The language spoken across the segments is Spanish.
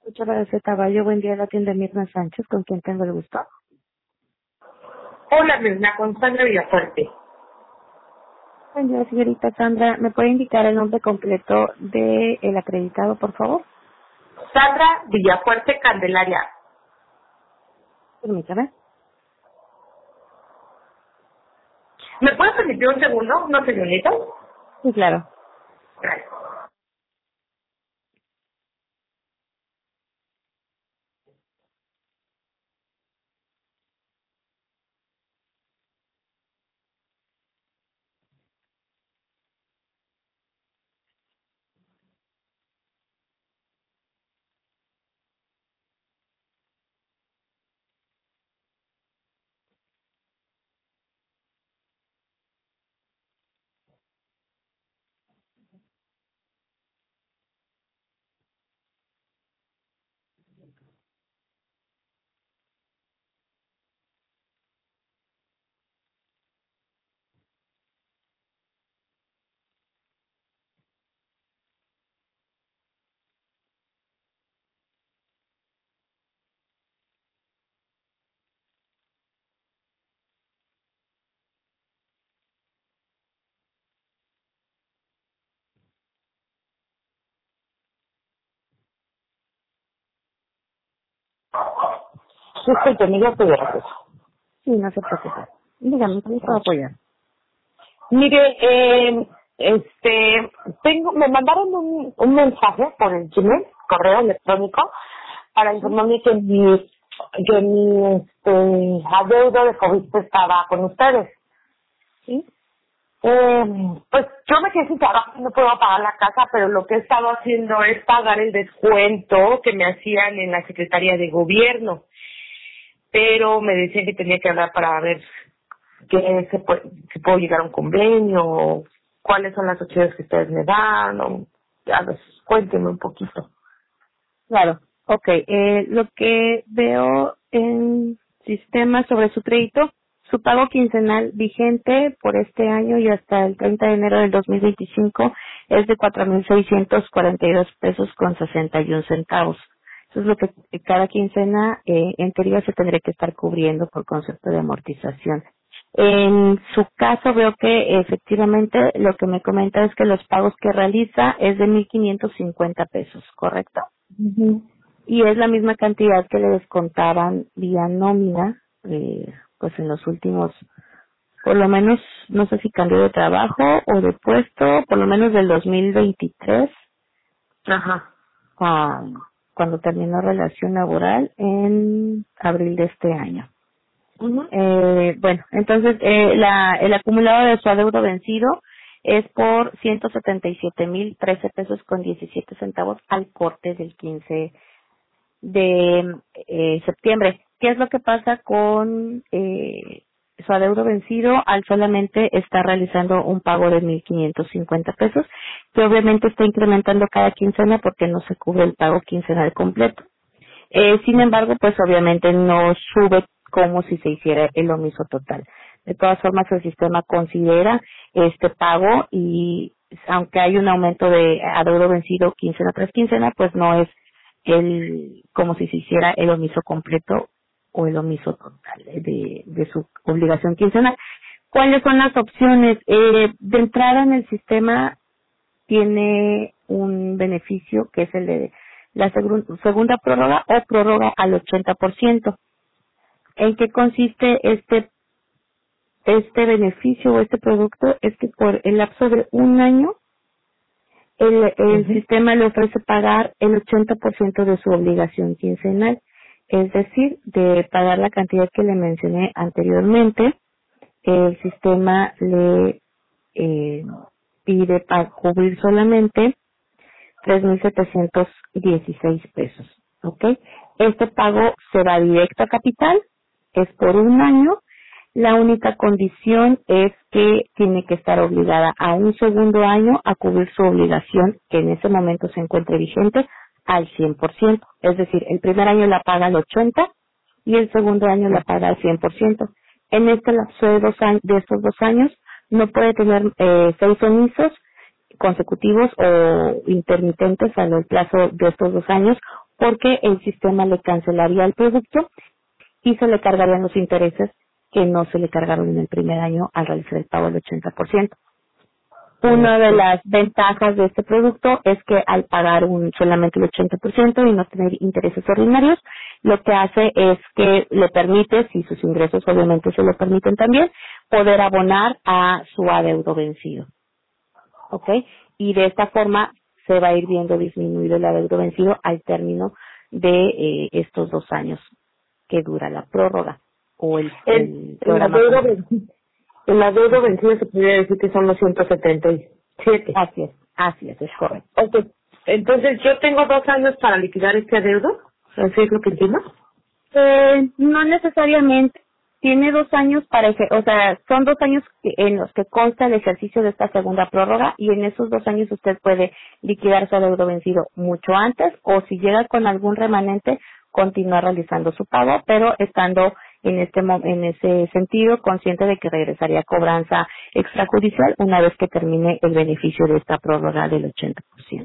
Muchas gracias, Caballo. Buen día, la tienda Mirna Sánchez, con quien tengo el gusto. Hola, Mirna, con Sandra Villafuerte. Buen día, señorita Sandra. ¿Me puede indicar el nombre completo del acreditado, por favor? Sandra Villafuerte Candelaria. Permítame. ¿Me puedes permitir un segundo, unos segunditos? Sí, claro. Gracias. Disculpe, mi ya estoy de regreso. Sí, no se preocupe. Dígame, ¿cómo puedo apoyar? Mire, me mandaron un mensaje por el Gmail, correo electrónico, para informarme que mi adeudo de COVID estaba con ustedes. ¿Sí? Pues yo me quedé sin trabajo y no puedo pagar la casa, pero lo que he estado haciendo es pagar el descuento que me hacían en la Secretaría de Gobierno. Pero me decían que tenía que hablar para ver si puedo llegar a un convenio, o cuáles son las opciones que ustedes me dan, o a ver, cuéntenme un poquito. Claro. Ok, lo que veo en sistema sobre su crédito, su pago quincenal vigente por este año y hasta el 30 de enero del 2025 es de 4,642 pesos con 61 centavos. Eso es lo que cada quincena en teoría se tendría que estar cubriendo por concepto de amortización. En su caso veo que efectivamente lo que me comenta es que los pagos que realiza es de 1,550 pesos, ¿correcto? Ujú. Y es la misma cantidad que le descontaban vía nómina, pues en los últimos, por lo menos, no sé si cambió de trabajo o de puesto, por lo menos del 2023, Ajá. a cuando terminó relación laboral en abril de este año. Ujú. Bueno, entonces el acumulado de su adeudo vencido es por 177,013 pesos con 17 centavos al corte del 15 de septiembre. ¿Qué es lo que pasa con su adeudo vencido al solamente estar realizando un pago de 1,550 pesos, que obviamente está incrementando cada quincena porque no se cubre el pago quincenal completo? Sin embargo, pues obviamente no sube como si se hiciera el omiso total. De todas formas, el sistema considera este pago y aunque hay un aumento de adeudo vencido quincena tras quincena, pues no es como si se hiciera el omiso completo o el omiso total de su obligación quincenal. ¿Cuáles son las opciones? De entrada en el sistema tiene un beneficio que es el de la segunda prórroga o prórroga al 80%. ¿En qué consiste este beneficio o este producto? Es que por el lapso de un año el Ujú. sistema le ofrece pagar el 80% de su obligación quincenal, es decir, de pagar la cantidad que le mencioné anteriormente. El sistema le eh, pide para cubrir solamente 3,716 pesos, ¿ok? Este pago se va directo a capital, es por un año. La única condición es que tiene que estar obligada a un segundo año a cubrir su obligación que en ese momento se encuentre vigente al 100%. Es decir, el primer año la paga al 80% y el segundo año la paga al 100%. En este lapso de estos 2 años no puede tener 6 omisos consecutivos o intermitentes a lo plazo de estos 2 años porque el sistema le cancelaría el producto y se le cargarían los intereses que no se le cargaron en el primer año al realizar el pago del 80%. Una de las ventajas de este producto es que al pagar solamente el 80% y no tener intereses ordinarios, lo que hace es que le permite, si sus ingresos obviamente se lo permiten también, poder abonar a su adeudo vencido. ¿Ok? Y de esta forma se va a ir viendo disminuido el adeudo vencido al término de estos 2 años que dura la prórroga o el programa. El adeudo vencido se podría decir que son los 177. Así es correcto. Okay. Entonces, ¿yo tengo 2 años para liquidar este adeudo? ¿Así es lo que entiendo? No necesariamente. Tiene 2 años son 2 años en los que consta el ejercicio de esta segunda prórroga y en esos 2 años usted puede liquidar su adeudo vencido mucho antes o si llega con algún remanente, continuar realizando su pago, pero estando en ese sentido consciente de que regresaría a cobranza extrajudicial una vez que termine el beneficio de esta prórroga del 80%.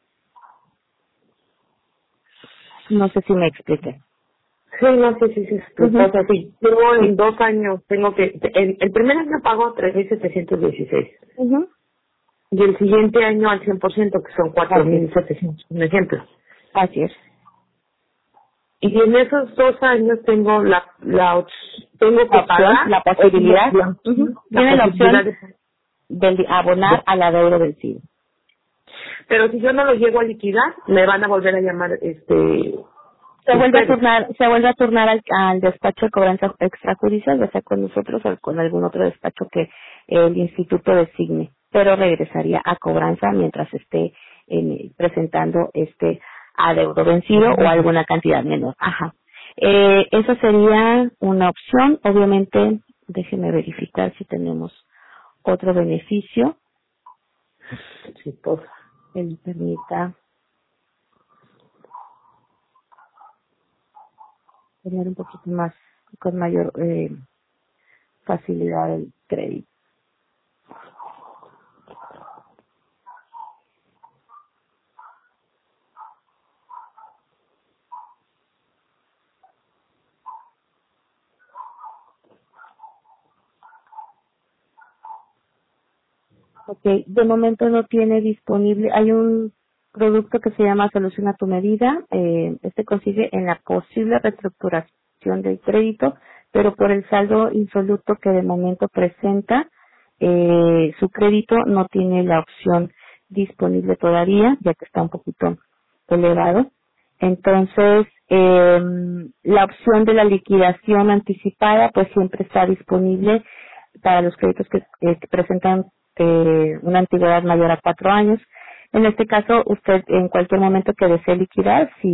No sé si me expliqué. Sí, no sé si es tu cosa. Sí, yo en 2 años tengo que... El primer año pago 3,716. Y el siguiente año al 100%, que son 4,700. Un ejemplo. Así es. Y en esos 2 años tengo tengo que pagar la posibilidad. Tiene la opción de abonar al adeudo vencido. Pero si yo no lo llego a liquidar, me van a volver a llamar se vuelve a turnar al despacho de cobranza extrajudicial, ya sea con nosotros o con algún otro despacho que el instituto designe, pero regresaría a cobranza mientras esté presentando este adeudo vencido o alguna cantidad menor. Esa sería una opción. Obviamente, déjeme verificar si tenemos otro beneficio. Sí, pues. Que me permita tener un poquito más, con mayor facilidad el crédito. Ok, de momento no tiene disponible, hay un producto que se llama Solución a tu medida, este consiste en la posible reestructuración del crédito, pero por el saldo insoluto que de momento presenta, su crédito no tiene la opción disponible todavía, ya que está un poquito elevado. Entonces, la opción de la liquidación anticipada pues siempre está disponible para los créditos que presentan una antigüedad mayor a 4 años. En este caso, usted en cualquier momento que desee liquidar, si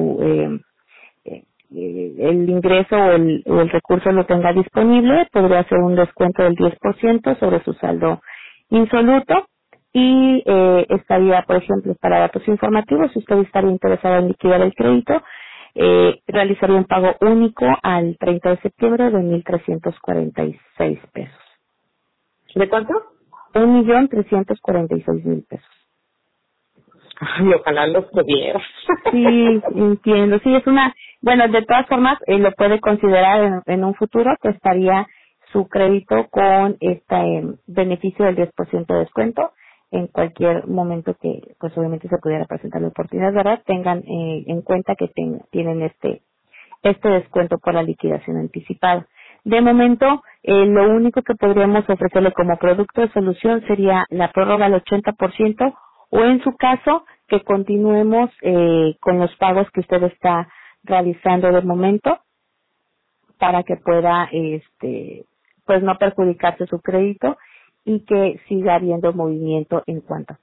el ingreso o el recurso lo tenga disponible, podría hacer un descuento del 10% sobre su saldo insoluto y estaría, por ejemplo, para datos informativos, si usted estaría interesado en liquidar el crédito, realizaría un pago único al 30 de septiembre de 1,346 pesos. ¿De cuánto? 1,346,000 pesos. Ay, ojalá los pudiera. Sí, entiendo. Sí, bueno, de todas formas, lo puede considerar en un futuro que estaría su crédito con este beneficio del 10% de descuento en cualquier momento que, pues obviamente se pudiera presentar la oportunidad, ¿verdad? Tengan en cuenta que tienen este descuento por la liquidación anticipada. De momento, lo único que podríamos ofrecerle como producto de solución sería la prórroga al 80% o en su caso que continuemos con los pagos que usted está realizando de momento para que pueda pues no perjudicarse su crédito y que siga habiendo movimiento en cuanto.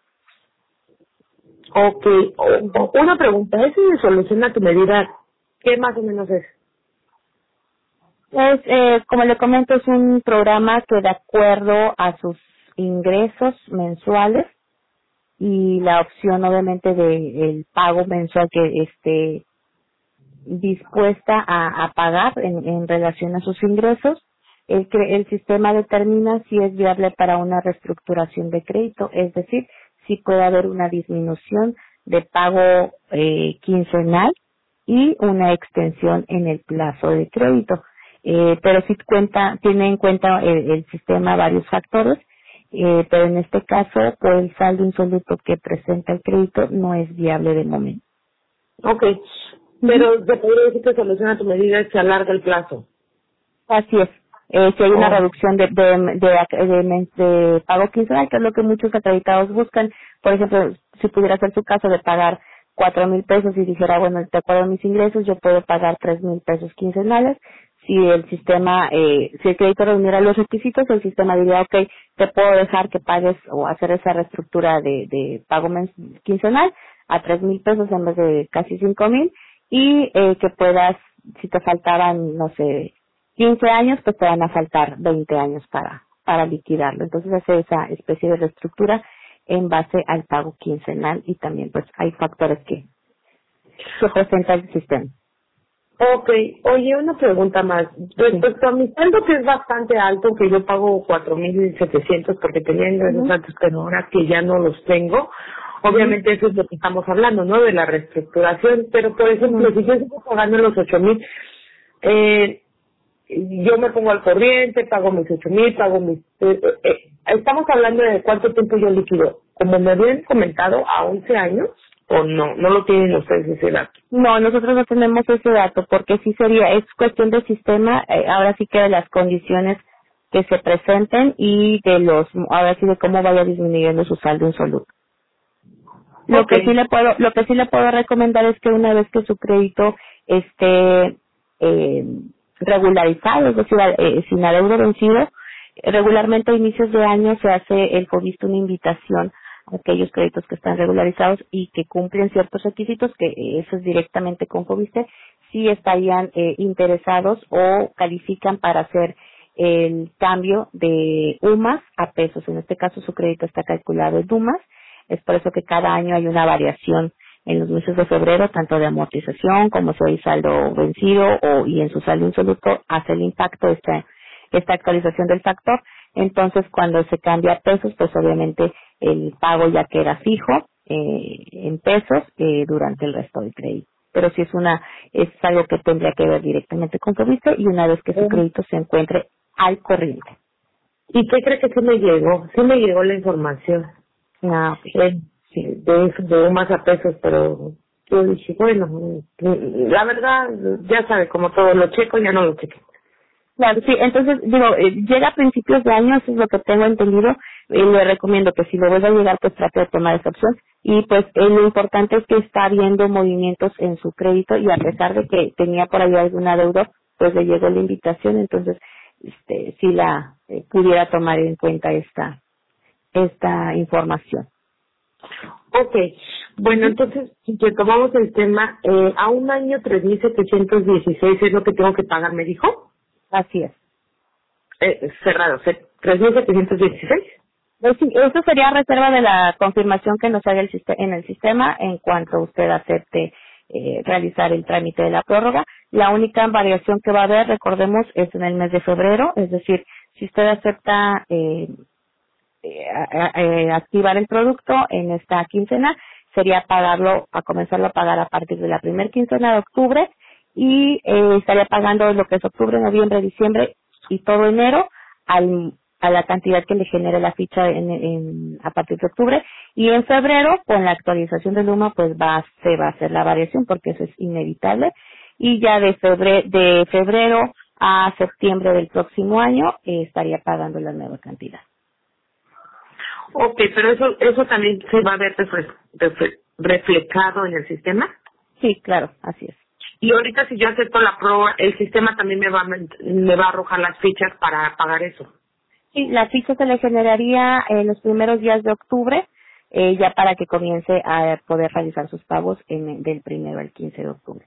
Ok, una pregunta, ¿ese de Solución a tu medida qué más o menos es? Pues, como le comento, es un programa que de acuerdo a sus ingresos mensuales y la opción obviamente de el pago mensual que esté dispuesta a pagar en relación a sus ingresos, el sistema determina si es viable para una reestructuración de crédito, es decir, si puede haber una disminución de pago quincenal y una extensión en el plazo de crédito. Pero sí tiene en cuenta el sistema varios factores, pero en este caso, por el saldo insoluto que presenta el crédito, no es viable de momento. Okay, pero se podría decir que soluciona tu medida es que alarga el plazo. Así es. Si hay una reducción de pago quincenal, que es lo que muchos acreditados buscan. Por ejemplo, si pudiera ser su caso de pagar 4,000 pesos y dijera, bueno, de acuerdo a mis ingresos, yo puedo pagar 3,000 pesos quincenales. Si el sistema, si el crédito reuniera los requisitos, el sistema diría, okay, te puedo dejar que pagues o hacer esa reestructura de pago quincenal a 3,000 pesos en vez de casi 5,000 y que puedas, si te faltaban, no sé, 15 años, pues te van a faltar 20 años para liquidarlo. Entonces hace esa especie de reestructura en base al pago quincenal y también pues hay factores que presenta el sistema. Okay, oye, una pregunta más. Respecto a mi sueldo, que es bastante alto, que yo pago 4,700 porque tenía ingresos antes, pero ahora que ya no los tengo, obviamente eso es lo que estamos hablando, ¿no? De la reestructuración, pero por ejemplo, si yo sigo pagando los 8,000, yo me pongo al corriente, pago mis 8,000, pago mis... estamos hablando de cuánto tiempo yo liquido. Como me habían comentado, a 11 años, o no lo tienen ustedes ese dato. No, nosotros no tenemos ese dato porque sí es cuestión del sistema, ahora sí que de las condiciones que se presenten y ahora sí de cómo vaya disminuyendo su saldo insoluto. Lo que sí le puedo recomendar es que una vez que su crédito esté regularizado, es decir, sin adeudo vencido, regularmente a inicios de año se hace el FOBISTE una invitación a aquellos créditos que están regularizados y que cumplen ciertos requisitos, que eso es directamente con FOBISTE, si estarían interesados o califican para hacer el cambio de UMAS a pesos. En este caso su crédito está calculado en UMAS, es por eso que cada año hay una variación en los meses de febrero, tanto de amortización como si hay saldo vencido y en su saldo insoluto hace el impacto esta actualización del factor. Entonces, cuando se cambia a pesos, pues obviamente el pago ya queda fijo en pesos durante el resto del crédito. Pero si es algo que tendría que ver directamente con FOBISTE y una vez que su crédito se encuentre al corriente. ¿Y qué cree que sí me llegó? Sí me llegó la información. Okay. Sí, de más a pesos, pero yo dije, bueno, la verdad, ya sabe, como todo lo checo, ya no lo cheque. Claro, sí, entonces, llega a principios de año, eso es lo que tengo entendido, le recomiendo que si lo vuelve a llegar, pues trate de tomar esa opción, y pues lo importante es que está habiendo movimientos en su crédito, y a pesar de que tenía por ahí alguna deuda, pues le llegó la invitación, entonces, si la pudiera tomar en cuenta esta información. Okay, bueno, entonces, si tomamos el tema, a un año 3,716 es lo que tengo que pagar, ¿me dijo? Así es. Cerrado, 3,716. Sí, eso sería reserva de la confirmación que nos haga en el sistema en cuanto usted acepte realizar el trámite de la prórroga. La única variación que va a haber, recordemos, es en el mes de febrero, es decir, si usted acepta activar el producto en esta quincena, sería comenzarlo a pagar a partir de la primera quincena de octubre y estaría pagando lo que es octubre, noviembre, diciembre y todo enero a la cantidad que le genere la ficha a partir de octubre, y en febrero con la actualización de Luma pues se va a hacer la variación porque eso es inevitable, y ya de febrero a septiembre del próximo año estaría pagando la nueva cantidad. Okay, pero eso también se va a ver reflejado en el sistema. Sí, claro, así es. Y ahorita si yo acepto la prueba, el sistema también me va a arrojar las fichas para pagar eso. Sí, la ficha se le generaría en los primeros días de octubre, ya para que comience a poder realizar sus pagos del 1 al 15 de octubre.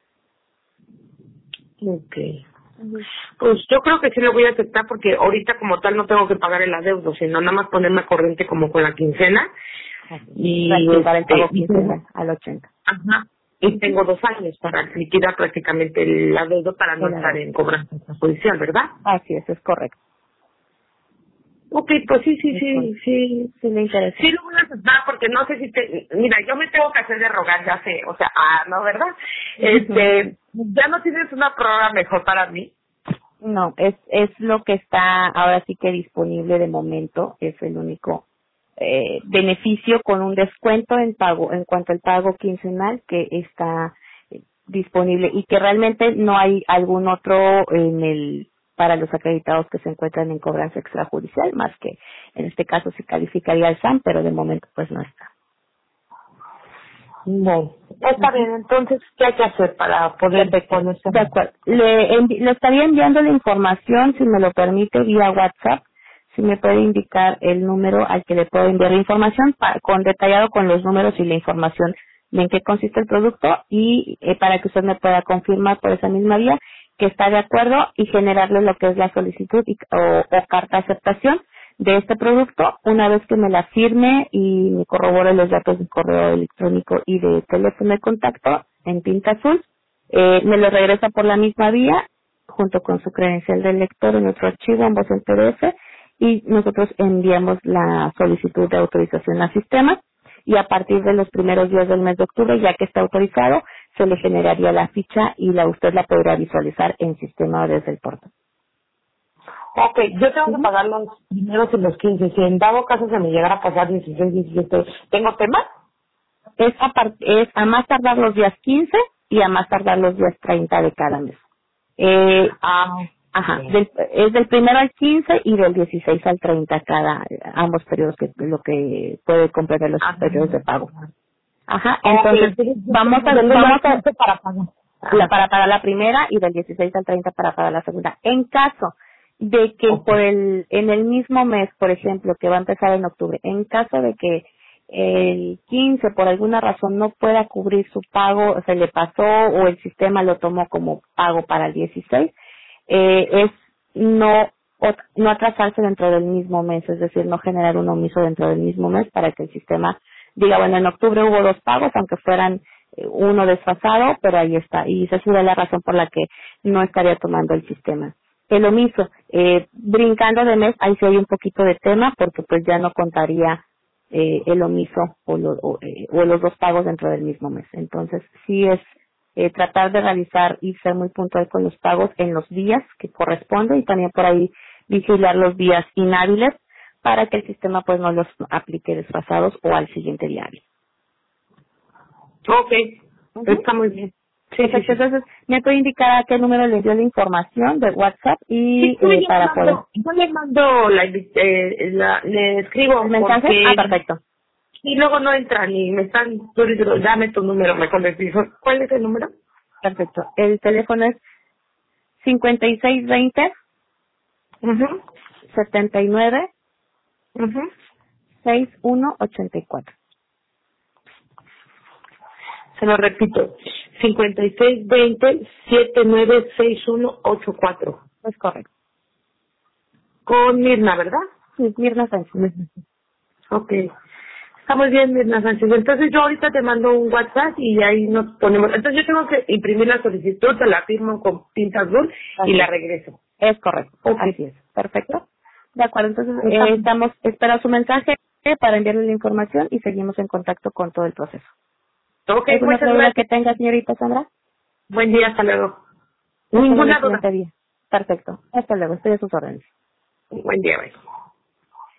Okay. Pues yo creo que sí lo voy a aceptar porque ahorita como tal no tengo que pagar el adeudo, sino nada más ponerme corriente como con la quincena. Y para el pago quincenal al 80. Ajá. Y tengo 2 años para liquidar prácticamente el adeudo para no estar en cobranza judicial, ¿verdad? Así es correcto. Ok, pues sí. Sí le interesa. Sí lo voy a aceptar porque no sé si mira, yo me tengo que hacer de rogar, ya sé, o sea, no, ¿verdad? Ya no tienes una prueba mejor para mí. No, es lo que está ahora sí que disponible de momento, es el único beneficio con un descuento en pago, en cuanto al pago quincenal que está disponible y que realmente no hay algún otro para los acreditados que se encuentran en cobranza extrajudicial, más que en este caso se calificaría el SAM, pero de momento pues no está. No, está bien, entonces, ¿qué hay que hacer para poder ponerse? De acuerdo. Le estaría enviando la información, si me lo permite, vía WhatsApp. Si me puede indicar el número al que le puedo enviar la información, con detallado con los números y la información de en qué consiste el producto y para que usted me pueda confirmar por esa misma vía que está de acuerdo y generarle lo que es la solicitud o carta de aceptación de este producto. Una vez que me la firme y me corrobore los datos de correo electrónico y de teléfono de contacto en tinta azul, me lo regresa por la misma vía junto con su credencial del lector en otro archivo, ambos en PDF, y nosotros enviamos la solicitud de autorización al sistema y a partir de los primeros días del mes de octubre, ya que está autorizado, se le generaría la ficha y usted la podrá visualizar en sistema desde el portal. Ok, yo tengo que pagar los primeros y los 15. Si en dado caso se me llegara a pasar 16, 17, ¿tengo temas? Es a más tardar los días 15 y a más tardar los días 30 de cada mes. Ajá, es del primero al 15 y del 16 al 30 ambos periodos lo que puede comprender los periodos de pago. Ajá, entonces vamos a para pagar la primera y del 16 al 30 para pagar la segunda. En caso de que en el mismo mes, por ejemplo, que va a empezar en octubre, en caso de que el 15 por alguna razón no pueda cubrir su pago, se le pasó o el sistema lo tomó como pago para el 16, es no atrasarse dentro del mismo mes, es decir, no generar un omiso dentro del mismo mes para que el sistema diga, bueno, en octubre hubo 2 pagos, aunque fueran uno desfasado, pero ahí está, y esa sería la razón por la que no estaría tomando el sistema. El omiso, brincando de mes, ahí sí hay un poquito de tema, porque pues ya no contaría el omiso o los 2 pagos dentro del mismo mes. Entonces, sí es tratar de realizar y ser muy puntual con los pagos en los días que corresponde y también por ahí vigilar los días inhábiles para que el sistema pues no los aplique desfasados o al siguiente día hábil. Ok, está muy bien. Sí. Entonces, ¿me puede indicar a qué número le dio la información de WhatsApp y para poder? Yo le mando le escribo ¿El mensaje? Porque, Perfecto. Y luego no entran y me están, yo les digo, dame tu número, mejor les digo, ¿cuál es el número? Perfecto. El teléfono es 5620 79 6184. Se lo repito, 5620-796184. Es correcto. Con Mirna, ¿verdad? Sí, Mirna Sánchez. Ok. Está muy bien, Mirna Sánchez. Entonces yo ahorita te mando un WhatsApp y ahí nos ponemos. Entonces yo tengo que imprimir la solicitud, te la firmo con tinta azul y la regreso. Es correcto. Okay. Así es. Perfecto. De acuerdo, entonces espero su mensaje para enviarle la información y seguimos en contacto con todo el proceso. Ok, ¿Alguna duda que tenga, señorita Sandra? Buen día, hasta luego. Ninguna duda. Perfecto. Hasta luego, estoy a sus órdenes. Buen día, bye.